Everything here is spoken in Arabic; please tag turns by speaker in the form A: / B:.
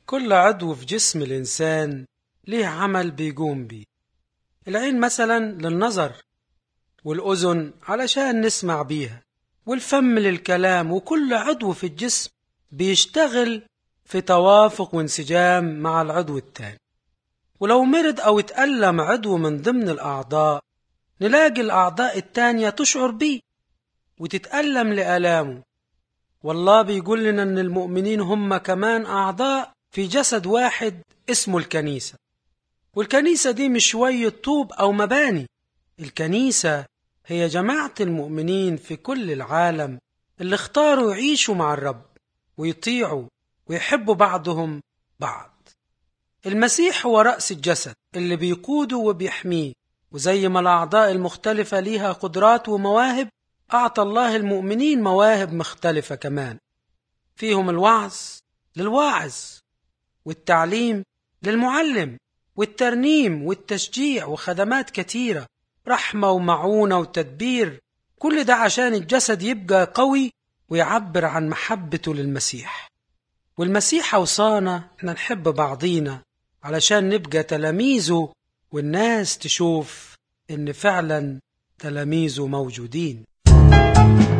A: كل عضو في جسم الإنسان ليه عمل بيقوم بيه. العين مثلا للنظر، والأذن علشان نسمع بيها، والفم للكلام، وكل عضو في الجسم بيشتغل في توافق وانسجام مع العضو التاني. ولو مرض أو اتألم عضو من ضمن الأعضاء نلاقي الأعضاء التانية تشعر بيه وتتألم لآلامه. والله بيقول لنا أن المؤمنين هم كمان أعضاء في جسد واحد اسمه الكنيسة. والكنيسة دي مش شوية طوب أو مباني، الكنيسة هي جماعة المؤمنين في كل العالم اللي اختاروا يعيشوا مع الرب ويطيعوا ويحبوا بعضهم بعض. المسيح هو رأس الجسد اللي بيقوده وبيحميه، وزي ما الأعضاء المختلفة ليها قدرات ومواهب، أعطى الله المؤمنين مواهب مختلفة كمان، فيهم الوعظ للواعظ، والتعليم للمعلم، والترنيم والتشجيع، وخدمات كتيرة، رحمة ومعونة وتدبير، كل ده عشان الجسد يبقى قوي ويعبر عن محبته للمسيح. والمسيح أوصانا إحنا نحب بعضينا علشان نبقى تلاميذه، والناس تشوف إن فعلا تلاميذه موجودين.